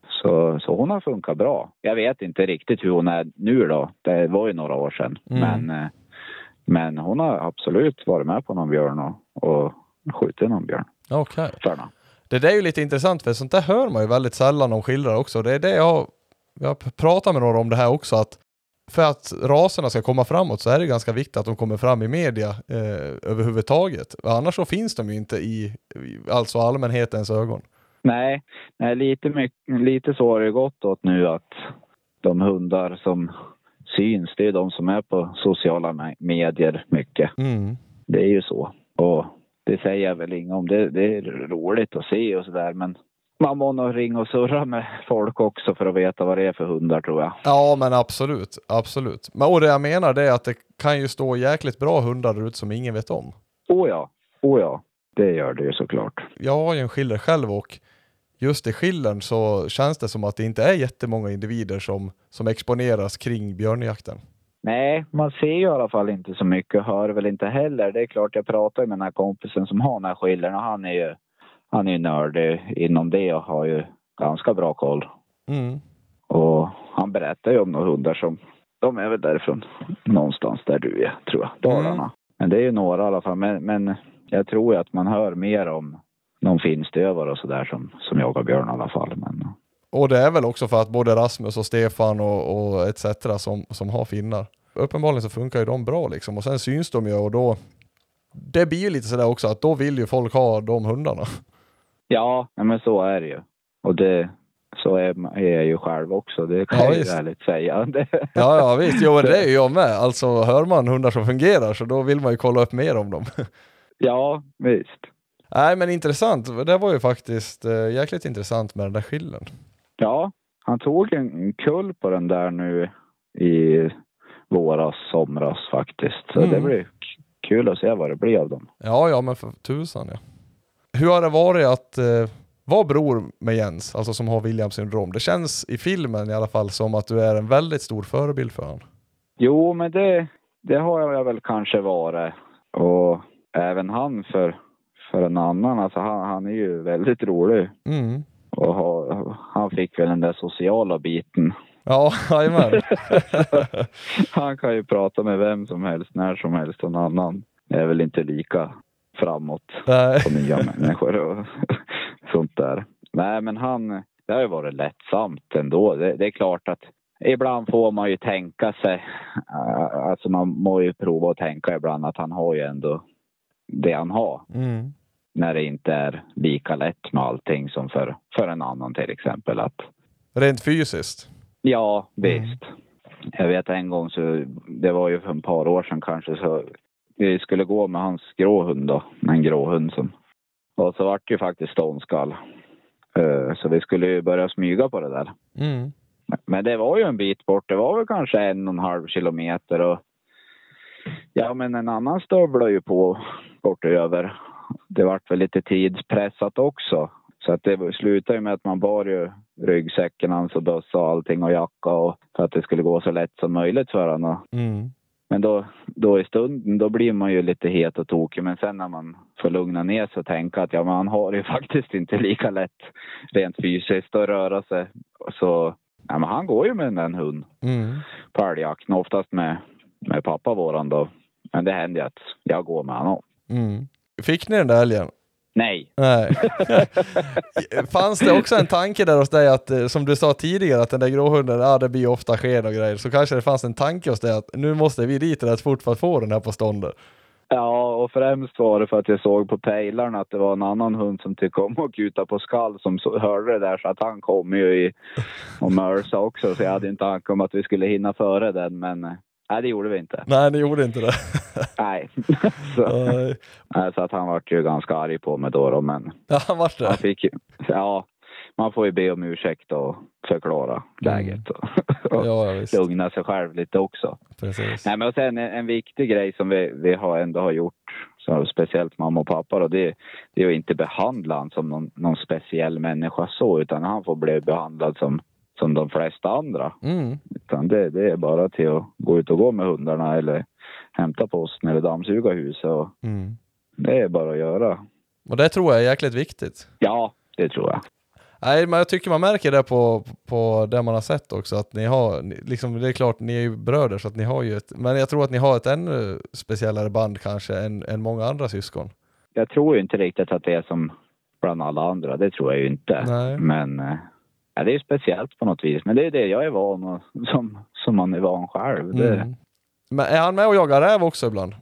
Så, så hon har funkat bra. Jag vet inte riktigt hur hon är nu då. Det var ju några år sedan. Mm. Men, uh, men hon har absolut varit med på någon björn och, och skjutit någon björn. Okej. Okay. Det där är ju lite intressant för sånt där hör man ju väldigt sällan om skildrar också. Det är det jag, jag pratar med några om det här också att för att raserna ska komma framåt så är det ganska viktigt att de kommer fram i media eh, överhuvudtaget. Annars så finns de ju inte i, alltså allmänhetens ögon. Nej, nej lite, mycket, lite så har det gått åt nu att de hundar som syns, det är de som är på sociala medier mycket. Mm. Det är ju så. Och det säger jag väl inget om. Det, det är roligt att se och sådär, men man må nog ringa och surra med folk också för att veta vad det är för hundar, tror jag. Ja, men absolut. Absolut. Men och det jag menar det är att det kan ju stå jäkligt bra hundar där ute som ingen vet om. Oh ja, oh ja. Det gör det ju såklart. Jag har ju en skiller själv och just i skillern så känns det som att det inte är jättemånga individer som, som exponeras kring björnjakten. Nej, man ser ju i alla fall inte så mycket och hör väl inte heller. Det är klart, jag pratar med den här kompisen som har den här skillern och han är ju Han är ju nördig inom det och har ju ganska bra koll. Mm. Och han berättar ju om några hundar som... De är väl därifrån någonstans där du är, tror jag. Dalarna. Mm. Men det är ju några i alla fall. Men, men jag tror ju att man hör mer om någon finstövare och sådär som, som jagar björn i alla fall. Men... Och det är väl också för att både Rasmus och Stefan och, och et cetera som, som har finnar. Uppenbarligen så funkar ju de bra liksom. Och sen syns de ju och då... Det blir ju lite sådär också att då vill ju folk ha de hundarna. Ja, men så är det ju. Och det, så är, är jag ju själv också. Det kan ja, jag ju ärligt säga. Ja, ja, visst. Jo, men det är ju jag med. Alltså, hör man hundar som fungerar så då vill man ju kolla upp mer om dem. Ja, visst. Nej, men intressant. Det var ju faktiskt äh, jäkligt intressant med den där skillen. Ja, han tog en kull på den där nu i våras, somras faktiskt. Så mm. det blir kul att se vad det blir av dem. Ja, ja, men för tusan, ja. Hur har det varit att eh, vara bror med Jens, alltså som har Williams syndrom? Det känns i filmen i alla fall som att du är en väldigt stor förebild för honom. Jo, men det, det har jag väl kanske varit. Och även han för, för en annan. Alltså han, han är ju väldigt rolig. Mm. Och ha, han fick väl den där sociala biten. Ja, jajamän. Han kan ju prata med vem som helst, när som helst. Och en annan är väl inte lika framåt Nej. På nya människor och sånt där. Nej, men han, det har ju varit lättsamt ändå. Det, det är klart att ibland får man ju tänka sig, alltså man må ju prova att tänka ibland att han har ju ändå det han har. Mm. När det inte är lika lätt med allting som för, för en annan till exempel. Att, rent fysiskt? Ja, visst. Mm. Jag vet en gång så, det var ju för ett par år sedan kanske, så vi skulle gå med hans gråhund då. En gråhund som... Och så vart det ju faktiskt ståndskall. Uh, så vi skulle ju börja smyga på det där. Mm. Men det var ju en bit bort. Det var väl kanske en och en halv kilometer. Och Ja, men en annan stövlar ju på bortöver. Det vart väl lite tidspressat också. Så att det slutade ju med att man bar ju ryggsäcken, hans och bössa och allting och jacka. Och för att det skulle gå så lätt som möjligt för honom. Mm. Men då, då i stunden, då blir man ju lite het och tokig. Men sen när man får lugna ner sig och tänka att ja, men han har ju faktiskt inte lika lätt rent fysiskt att röra sig. Så ja, men han går ju med den hund Mm. på älgjakten, oftast med, med pappa våran då. Men det händer ju att jag går med honom. Mm. Fick ni den där älgen? Nej. Nej. Fanns det också en tanke där hos dig att, som du sa tidigare, att den där gråhunden, ja det blir ofta sken och grejer, så kanske det fanns en tanke hos dig att nu måste vi dit rätt fort för att få den här på ståndet? Ja, och främst var det för att jag såg på pejlarna att det var en annan hund som tyckte om att kuta på skall som så, hörde det där, så att han kom ju i och mörsa också, så jag hade inte tanke om att vi skulle hinna före den, men nej, det gjorde vi inte. Nej, ni gjorde inte det. Nej. så, Nej. så att han var ju ganska arg på mig då, då men Ja, han var det. han fick ju, ja, man får ju be om ursäkt och förklara läget och, och Ja, visst. lugna sig själv lite också. Precis. Nej, men sen en, en viktig grej som vi, vi har ändå har gjort, så speciellt mamma och pappa då, det, det är att inte behandla han som någon, någon speciell människa så, utan han får bli behandlad som, som de flesta andra. Mm. Utan det, det är bara till att gå ut och gå med hundarna eller hämta posten eller dammsuga huset. Och Mm. det är bara att göra. Och det tror jag är jäkligt viktigt. Ja, det tror jag. Nej, men jag tycker man märker det på, på det man har sett också, att ni har, liksom, det är klart, ni är ju bröder så att ni har ju ett, men jag tror att ni har ett ännu speciellare band kanske än, än många andra syskon. Jag tror ju inte riktigt att det är som bland alla andra, det tror jag ju inte. Nej. Men ja, det är ju speciellt på något vis, men det är det jag är van och som, som man är van själv. Det... Mm. Men är han med och jagar räv också ibland?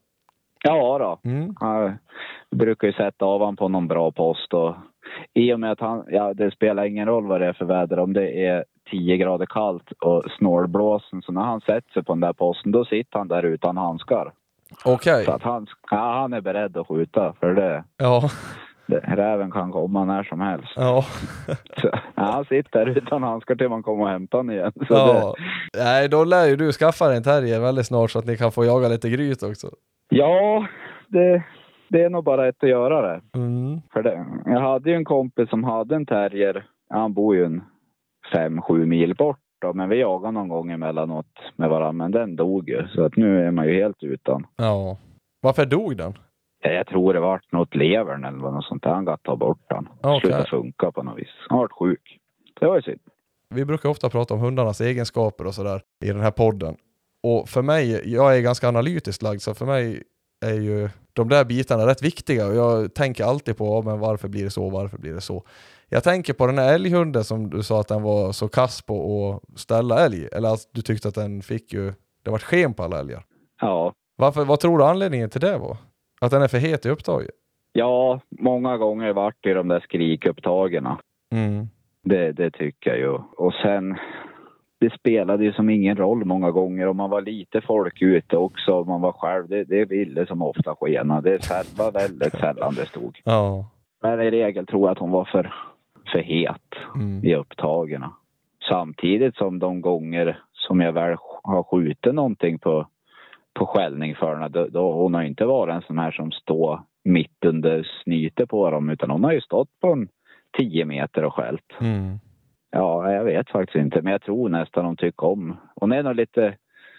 Ja då. Mm. Jag brukar ju sätta av han på någon bra post och i och med att han, ja, det spelar ingen roll vad det är för väder, om det är tio grader kallt och snålblåsen, så när han sätter sig på den där posten, då sitter han där utan handskar. Okej. Okay. Så att han, ja, han är beredd att skjuta, för det, ja. det räven kan komma när som helst. Ja. Så, ja, han sitter där utan handskar till man kommer och hämtar honom igen. Så ja. det... Nej, då lär ju du skaffa en terrier väldigt snart så att ni kan få jaga lite gryt också. Ja, det... Det är nog bara ett att göra det. Mm. För det. Jag hade ju en kompis som hade en terrier. Han bor ju en fem, sju mil bort. Då, men vi jagade någon gång emellanåt med varandra. Men den dog ju. Så att nu är man ju helt utan. Ja. Varför dog den? Ja, jag tror det var något levern eller något sånt. Han gatt ta bort den. Okay. Sluta funka på något vis. Han var sjuk. Det var ju synd. Vi brukar ofta prata om hundarnas egenskaper och sådär i den här podden. Och för mig, jag är ganska analytiskt lagd, så för mig är ju de där bitarna rätt viktiga, och jag tänker alltid på men varför blir det så, varför blir det så. Jag tänker på den här älghunden som du sa att den var så kass på att ställa älg, eller att du tyckte att den fick ju, det var sken på alla älgar. Ja. Varför, vad tror du anledningen till det var? Att den är för het i upptaget? Ja, många gånger vart det de där skrikupptagerna. Mm. Det, det tycker jag ju. Och sen... Det spelade ju som ingen roll många gånger om man var lite folk ute också, om man var själv. Det, det ville som ofta skena. Det var väldigt sällan det stod. Ja. Men i regel tror jag att hon var för, för het mm. i upptagerna. Samtidigt som de gånger som jag väl har skjutit någonting på, på skällning för henne, då, då hon har inte varit en sån här som står mitt under snyte på dem, utan hon har ju stått på en tio meter och skällt. Mm. Ja, jag vet faktiskt inte. Men jag tror nästan de tycker om. Hon är nog lite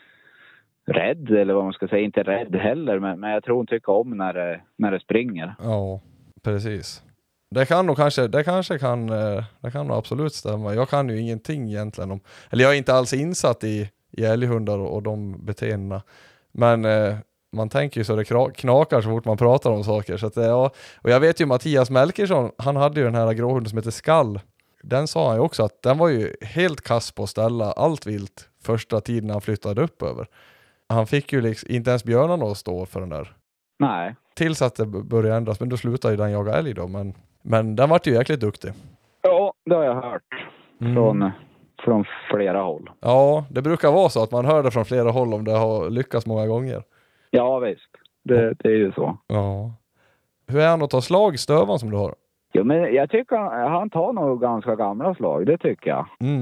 rädd, eller vad man ska säga. Inte rädd heller, men, men jag tror hon tycker om när det, när det springer. Ja, precis. Det kan nog kanske, det kanske kan, det kan nog absolut stämma. Jag kan ju ingenting egentligen om, eller jag är inte alls insatt i, i älghundar och, och de beteendena. Men eh, man tänker ju så det knakar så fort man pratar om saker. Så att, ja, och jag vet ju Mattias Melkersson, han hade ju den här gråhunden som heter Skall. Den sa han ju också att den var ju helt kass på att ställa allt vilt första tiden han flyttade upp över. Han fick ju liksom inte ens björnarna att stå för den där. Nej. Tills att det började ändras, men då slutade ju den jaga älg då. Men, men den var ju jäkligt duktig. Ja, det har jag hört. Mm. Från, från flera håll. Ja, det brukar vara så att man hör det från flera håll om det har lyckats många gånger. Ja, visst. Det, det är ju så. Ja. Hur är han att ta slag, Stövan, som du har? Jo, men jag tycker han, han tar nog ganska gamla slag, det tycker jag. Mm.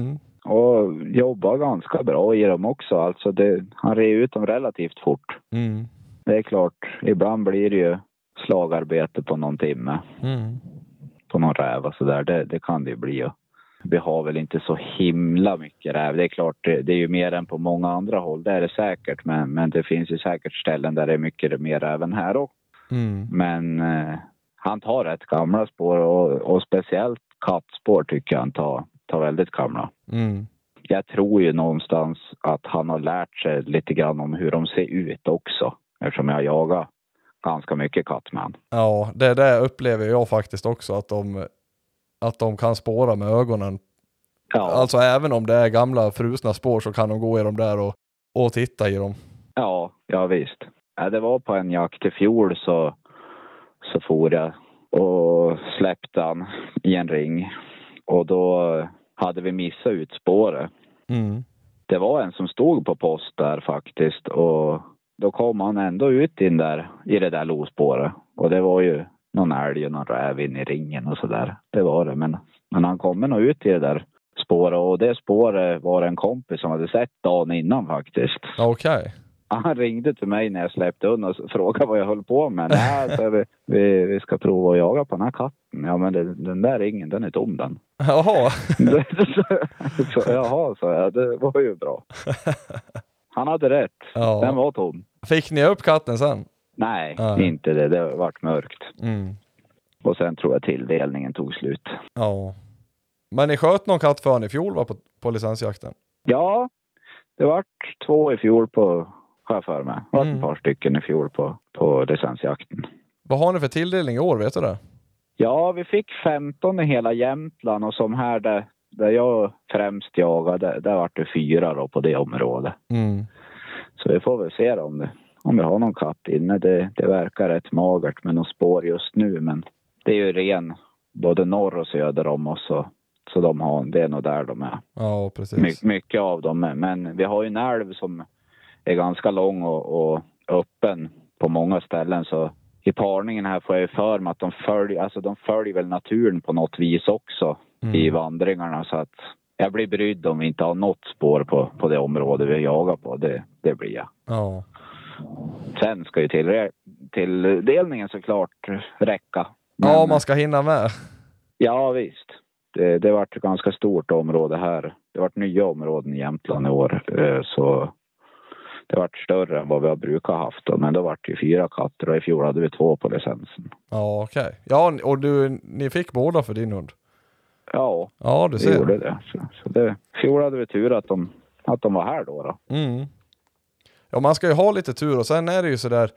Och jobbar ganska bra i dem också. Alltså det, han rev ut dem relativt fort. Mm. Det är klart, ibland blir det ju slagarbete på någon timme. Mm. På någon räv och sådär. Det, det kan det ju bli. Vi har väl inte så himla mycket räv. Det är klart, det, det är ju mer än på många andra håll. Det är det säkert. Men, men det finns ju säkert ställen där det är mycket mer räv än här också. Mm. Men eh, han tar rätt gamla spår. Och, och speciellt kattspår tycker jag han tar, tar väldigt gamla. Mm. Jag tror ju någonstans att han har lärt sig lite grann om hur de ser ut också. Eftersom jag jagar ganska mycket katt med han. Ja, det där upplever jag faktiskt också. Att de, att de kan spåra med ögonen. Ja. Alltså även om det är gamla frusna spår så kan de gå i dem där och, och titta i dem. Ja, ja visst. Ja, det var på en jakt i fjol så, så for jag och släppte han i en ring. Och då hade vi missat ut spåret. Mm. Det var en som stod på post där faktiskt. Och då kom han ändå ut in där i det där lospåret. Och det var ju någon älg och någon räv in i ringen och sådär. Det var det. Men, men han kom nog ut i det där spåret. Och det spåret var en kompis som hade sett dagen innan faktiskt. Okej. Okay. Han ringde till mig när jag släppte undan och frågade vad jag höll på med. Nej, så vi, vi, vi ska prova att jaga på den här katten. Ja, men det, den där ringen, den är tom den. Jaha. så, jaha, så ja, det var ju bra. Han hade rätt. Ja. Den var tom. Fick ni upp katten sen? Nej, ja. Inte det. Det vart mörkt. Mm. Och sen tror jag tilldelningen tog slut. Ja. Men ni sköt någon katt för i fjol va, på, på licensjakten? Ja, det vart två i fjol på sjöför med. Det vart mm. ett par stycken i fjol på, på licensjakten. Vad har ni för tilldelning i år, vet du det? Ja, vi fick femton i hela Jämtland och som här där, där jag främst jagade, där vart det fyra då på det området. Mm. Så vi får väl se om det, om vi har någon katt inne. Det, det verkar rätt magert med någon spår just nu, men det är ju ren både norr och söder om oss så, så de har, det är nog där de är. Ja, precis. My, mycket av dem är. Men vi har ju en älv som är ganska lång och, och öppen på många ställen så i parningen här får jag ju för mig att de följer, alltså de följer väl naturen på något vis också mm. i vandringarna så att jag blir brydd om vi inte har något spår på, på det område vi jagar på. Det, det blir jag. Ja. Sen ska ju till, tilldelningen såklart räcka. Men, ja, man ska hinna med. Ja, visst. Det, det har varit ett ganska stort område här. Det har varit nya områden i Jämtland i år. Så det har varit större än vad vi har brukat haft. Då. Men det har varit ju fyra katter och i fjol hade vi två på licensen. Ja, okej. Okay. Ja, och du, ni fick båda för din hund? Ja, ja du ser. Vi gjorde det. Så, så det. I fjol hade vi tur att de, att de var här då. då. Mm. Ja, man ska ju ha lite tur och sen är det ju sådär.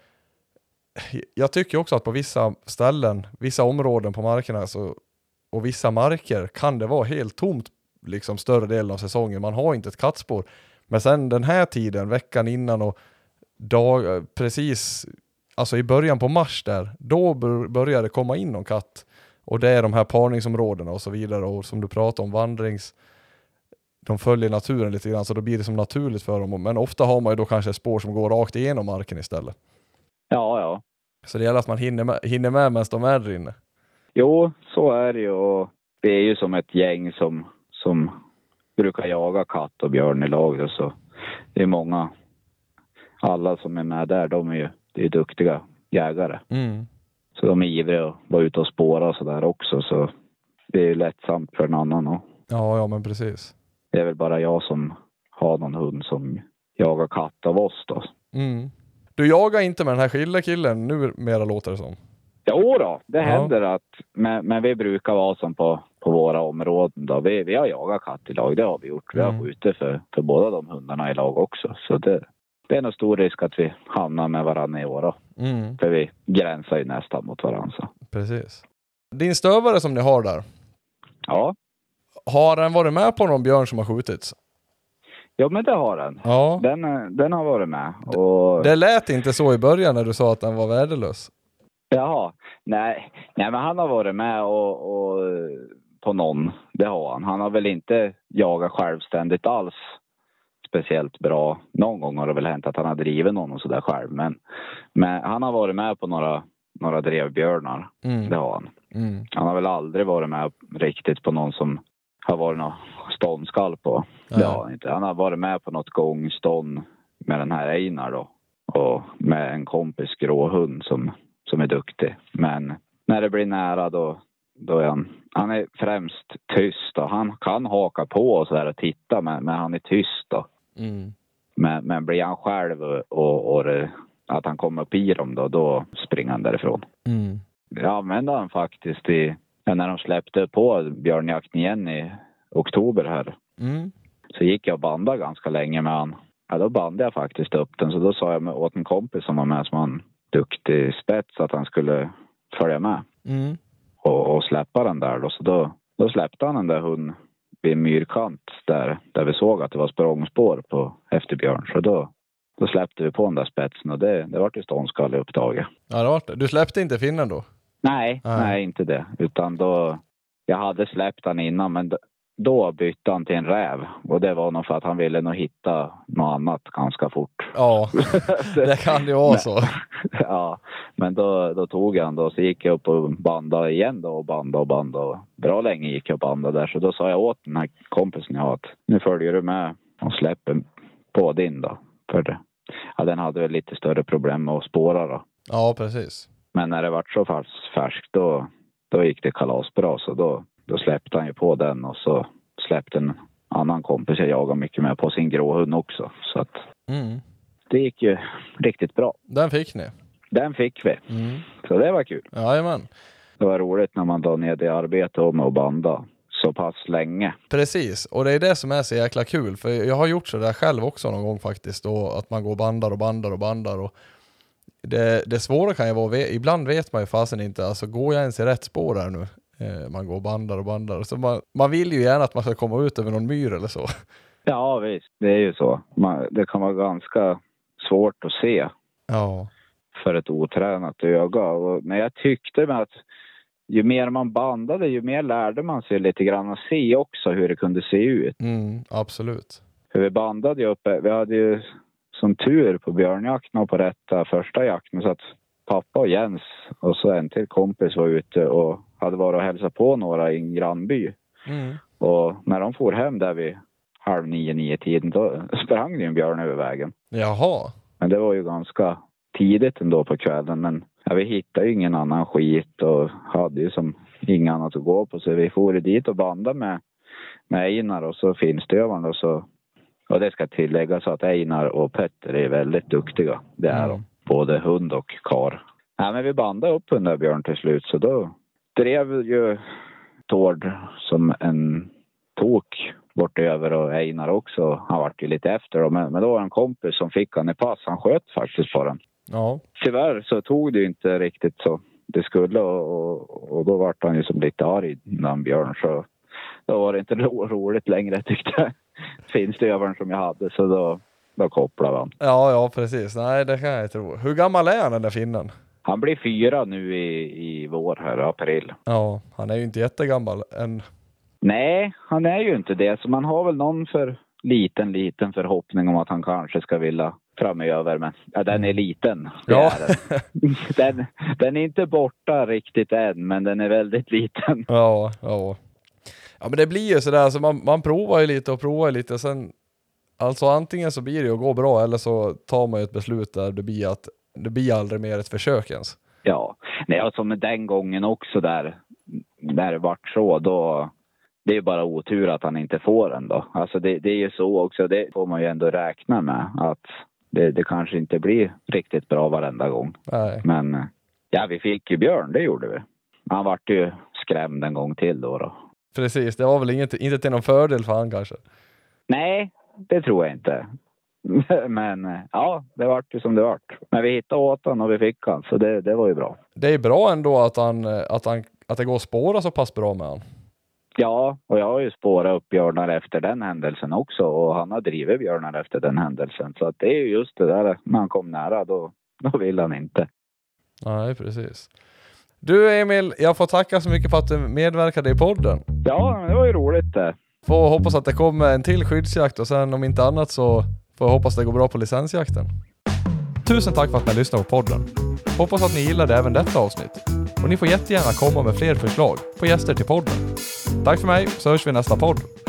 Jag tycker också att på vissa ställen, vissa områden på markerna så, och vissa marker kan det vara helt tomt liksom större delen av säsongen. Man har inte ett kattspår. Men sen den här tiden, veckan innan och dag, precis alltså i början på mars där, då börjar det komma in någon katt. Och det är de här parningsområdena och så vidare. Och som du pratar om, vandrings... De följer naturen lite grann så då blir det som naturligt för dem. Men ofta har man ju då kanske spår som går rakt igenom marken istället. Ja, ja. Så det gäller att man hinner med, hinner med medan de är där inne. Jo, så är det ju. Och det är ju som ett gäng som, som brukar jaga katt och björn i lag. Så det är många, alla som är med där, de är ju det är duktiga jägare. Mm. Så de är ivriga att vara ute och spåra och sådär också. Så det är ju lättsamt för en annan. Och ja, ja, men precis. Det är väl bara jag som har någon hund som jagar katt av oss då. Mm. Du jagar inte med den här skillekillen nu mera låter det som? Jo då, det ja. händer att, men, men vi brukar vara som på, på våra områden då. Vi, vi har jagat katt i lag, det har vi gjort. Vi har mm. skjutit för, för båda de hundarna i lag också. Så det, det är nog stor risk att vi hamnar med varandra i år då. Mm. För vi gränsar ju nästan mot varandra. Så. Precis. Din stövare som ni har där. Ja. Har den varit med på någon björn som har skjutits? Ja, men det har den. Ja. Den, den har varit med. Och... Det lät inte så i början när du sa att den var värdelös. Jaha. Nej, Nej men han har varit med och, och på någon. Det har han. Han har väl inte jagat självständigt alls speciellt bra. Någon gång har det väl hänt att han har drivit någon och sådär själv. Men, men han har varit med på några, några drevbjörnar. Mm. Det har han. Mm. Han har väl aldrig varit med riktigt på någon som har varit någon ståndskall på. Ja. Det har han inte. Han har varit med på något gångstånd med den här Einar då. Och med en kompis gråhund som, som är duktig. Men när det blir nära då, då är han, han är främst tyst då. Han kan haka på och så där och titta, men, men han är tyst då. Mm. Men, men blir han själv och, och det, att han kommer upp i dem då, då springer han därifrån. Mm. Jag använde han faktiskt i, när de släppte på björnjakten igen i oktober här. Mm. Så gick jag och bandade ganska länge med han. Ja, då bandade jag faktiskt upp den. Så då sa jag med, åt en kompis som var med som en duktig spets att han skulle följa med. Mm. Och, och släppa den där då. Så då, då släppte han den där hunden vid en myrkant där, där vi såg att det var språngspår på efter björn. Så då, då släppte vi på den där spetsen och det, det var till ståndskall i upptaget. Ja, det var det. Du släppte inte finnen då? Nej, Nej, nej inte det. Utan då, jag hade släppt han innan men då, då bytte han till en räv. Och det var nog för att han ville nog hitta något annat ganska fort. Ja, det kan ju vara så. Ja, men då, då tog han då. Så gick jag upp och bandade igen då och bandade och bandade. Bra länge gick jag och bandade där. Så då sa jag åt den här kompisen jag har att nu följer du med och släpper på din då. För det. Ja, den hade väl lite större problem med att spåra då. Ja, precis. Men när det var så färskt då, då gick det kalasbra. Så då, då släppte han ju på den och så släppte en annan kompis jag jagar mycket med på sin gråhund också. Så att Mm. det gick ju riktigt bra. Den fick ni. Den fick vi. Mm. Så det var kul. Jajamän. Det var roligt när man la ner det arbete om att banda så pass länge. Precis, och det är det som är så jäkla kul. För jag har gjort så där själv också någon gång faktiskt. Då, att man går och bandar och bandar och bandar. Och det, det svåra kan ju vara, ibland vet man ju fasen inte, alltså går jag ens i rätt spår där nu? Eh, man går och bandar och bandar. Så man, man vill ju gärna att man ska komma ut över någon myr eller så. Ja visst, det är ju så. Man, det kan vara ganska svårt att se Ja. för ett otränat öga. Och, men jag tyckte med att ju mer man bandade, ju mer lärde man sig lite grann att se också hur det kunde se ut. Mm, absolut. För vi bandade ju uppe, vi hade ju som tur på björnjakten och på rätta första jakten så att pappa och Jens och så en till kompis var ute och hade varit och hälsat på några i en grannby. Mm. Och när de for hem där vid halv nio, nio tiden då sprang det en björn över vägen. Jaha. Men det var ju ganska tidigt ändå på kvällen. Men ja, vi hittade ju ingen annan skit och hade ju som inget annat att gå på. Så vi for dit och bandade med, med Einar och så finstövaren. Och, så, och det ska tilläggas att Einar och Petter är väldigt duktiga. Det är de. Mm. Både hund och kar. Ja, men vi bandade upp den där björn till slut. Så då drev ju Tord som en tok bort över och Einar också. Han var ju lite efter då. Men, men då var en kompis som fick han i pass. Han sköt faktiskt på den. Ja. Tyvärr så tog det ju inte riktigt så det skulle och, och, och då var han ju som lite arg den björn. Så då var det inte ro, roligt längre tyckte jag. Finns det övern som jag hade så då, då kopplade han. Ja, ja, precis. Nej, det kan jag tro. Hur gammal är han den där finnen? Han blir fyra nu i, i vår här, april. Ja, han är ju inte jättegammal än. Nej, han är ju inte det. Så man har väl någon för liten, liten förhoppning om att han kanske ska vilja framöver. Men ja, den är liten. Ja. Är den. den. Den är inte borta riktigt än, men den är väldigt liten. Ja, ja. Ja, men det blir ju sådär. Alltså man, man provar ju lite och provar ju lite. Sen, alltså antingen så blir det ju att gå bra eller så tar man ju ett beslut där det blir att det blir aldrig mer ett försök ens. Ja, nej, alltså med den gången också där, där det vart så, då det är ju bara otur att han inte får den då. Alltså det, det är ju så också, det får man ju ändå räkna med att det, det kanske inte blir riktigt bra varenda gång. Nej. Men ja, vi fick ju björn, det gjorde vi. Han vart ju skrämd en gång till då då. Precis, det var väl inget, inte till någon fördel för han kanske. Nej, det tror jag inte. Men ja, det vart ju som det vart. Men vi hittade åt han och vi fick han, så det, det var ju bra. Det är bra ändå att, han, att, han, att det går att spåra så pass bra med han. Ja, och jag har ju spårat upp björnar efter den händelsen också. Och han har drivit björnar efter den händelsen. Så att det är ju just det där, när han kom nära då, då vill han inte. Nej, precis. Du Emil, jag får tacka så mycket för att du medverkade i podden. Ja, det var ju roligt det. Får hoppas att det kommer en till skyddsjakt och sen om inte annat så får jag hoppas det går bra på licensjakten. Tusen tack för att ni lyssnade på podden. Hoppas att ni gillade även detta avsnitt. Och ni får jättegärna komma med fler förslag på gäster till podden. Tack för mig, så hörs vi nästa podd.